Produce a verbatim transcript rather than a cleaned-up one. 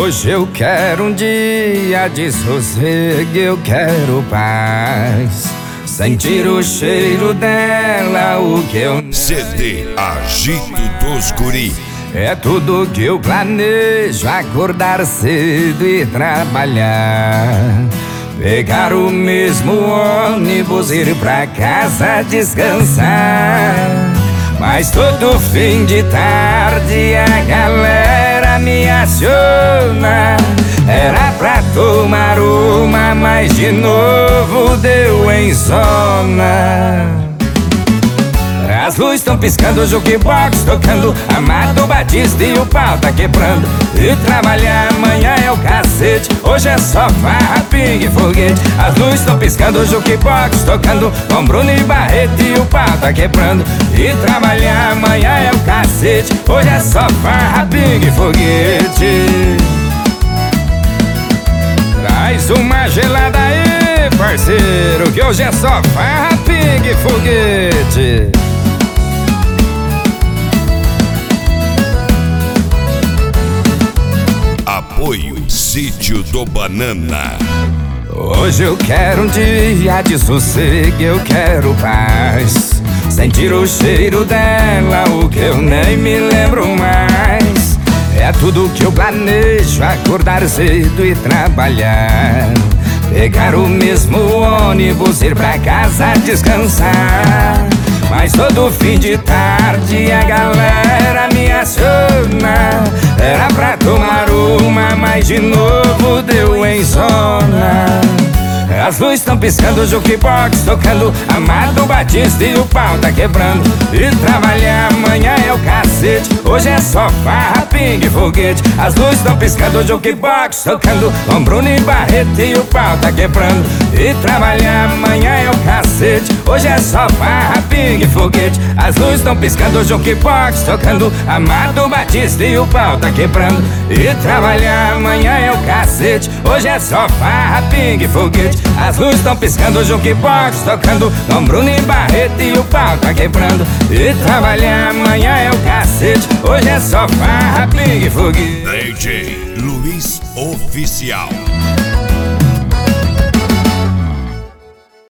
Hoje eu quero um dia de sossego, eu quero paz. Sentir o cheiro dela, o que eu... C D Agito dos Guri. É tudo que eu planejo, acordar cedo e trabalhar. Pegar o mesmo ônibus, ir pra casa descansar. Mas todo fim de tarde a galera me aciona. Era pra tomar uma, mas de novo deu em zona. As luzes estão piscando, o jukebox tocando, Amado Batista e o pau tá quebrando. E trabalhar amanhã é o cacete, hoje é só farra, pingue e foguete. As luzes estão piscando, o jukebox tocando, com Bruno e Barreto e o pau tá quebrando. E trabalhar amanhã é o cacete, hoje é só farra, pingue e foguete. Traz uma gelada aí, parceiro, que hoje é só farra, pingue e foguete. Apoio Sítio do Banana. Hoje eu quero um dia de sossego, eu quero paz. Sentir o cheiro dela, o que eu nem me lembro mais. É tudo que eu planejo, acordar cedo e trabalhar. Pegar o mesmo ônibus, ir pra casa descansar. Mas todo fim de tarde a galera me aciona. Era pra tomar uma, mas de novo deu em zona. As luzes estão piscando, o jukebox tocando, Amado Batista e o pau tá quebrando. E trabalhar amanhã é o cacete, hoje é só farra, pingue e foguete. As luzes estão piscando, o jukebox tocando, com Bruno e Barreto e o pau tá quebrando. E trabalhar amanhã é o cacete, hoje é só farra, pingue e foguete. As luzes estão piscando, o jukebox tocando, Amado Batista e o pau tá quebrando. E trabalhar amanhã é o cacete, hoje é só farra, pingue e foguete. As luzes estão piscando, o jukebox tocando, com Bruno e Barreto e o pau tá quebrando. E trabalhar amanhã é o cacete, hoje é só farra, pingue e foguete. D J Luiz Oficial.